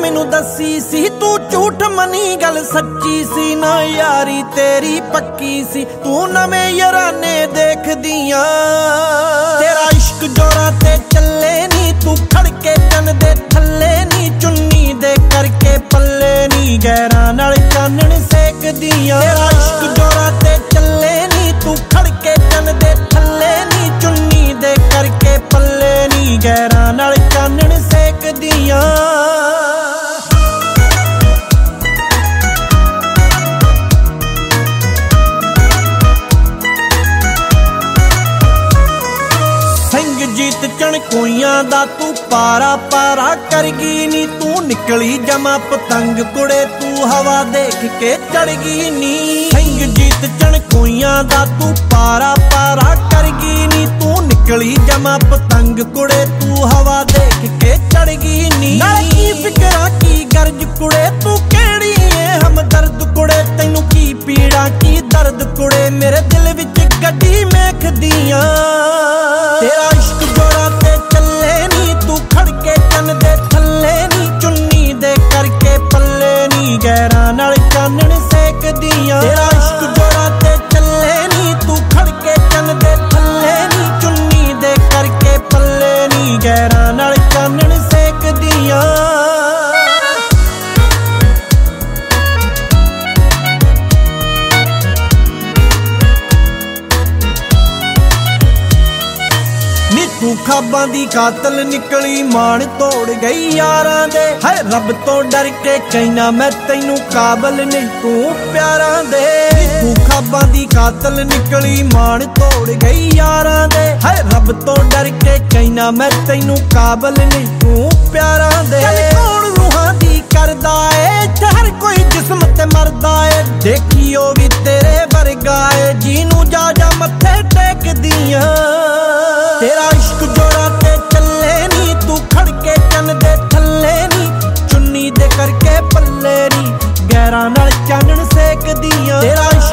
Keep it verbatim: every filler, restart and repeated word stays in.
मैनू दसी सी तू झूठ मनी गल सच्ची सी ना यारी तेरी पक्की सी तू नवे याराने देख दियां तेरा इश्क जोरा ते चले नी तू खड़के चन दे थले नी चुन्नी दे करके पल्ले नी गैरां नाल चानण सेक दियां तेरा इश्क जोरा ते चले नी तू खड़के चन दे थले नी चुन्नी दे करके पल्ले नी गैरां नाल चानण सेक दियां जीत चणकोइयां दा तू पारा पारा करगी नी तू निकली जमा पतंग कुड़े तू हवा देख के चढ़गी नी सिंह जीत चणकोइयां दा तू पारा पारा करगी नी तू निकली जमा पतंग कुड़े तू हवा देख के चढ़गी नी की फिकरा की गर्ज कुड़े तू केड़ी है हमदर्द कुड़े तैनू की पीड़ा की दर्द कुड़े मेरे दिल विच गड्डी मेख दियां तेरा इश्क जोड़ा ते चले नी तू खड़के चन दे थले नी चुन्नी दे करके पल्ले नी गैरां नाल चानण सेक दियां तेरा इश्क जोड़ा ते चले नी तू खड़के चन दे थले नी चुन्नी दे करके पल्ले नी गैरां नाल चानण सेक दियां तू खाबां दी कातल निकली मान तोड़ गई यारां दे है रब तो डर के कहना मैं तैनू काबल नहीं तू प्यारां दे तू खाबां दी कातल निकली मान तोड़ गई यारां दे है रब तो डर के कहना मैं तैनू काबल नहीं तू प्यारां दे कौन रूहां दी करदा ए हर कोई जिस्म ते मरदा ए देखियो भी तेरे वर्गा ए जीनू जा जा मत्थे टेक दियां तेरा इश्क जोड़ा ते चले नी तू खड़के चन दे थले नी चुन्नी दे करके पल्ले नी गैरां नाल चानण सेक दियां तेरा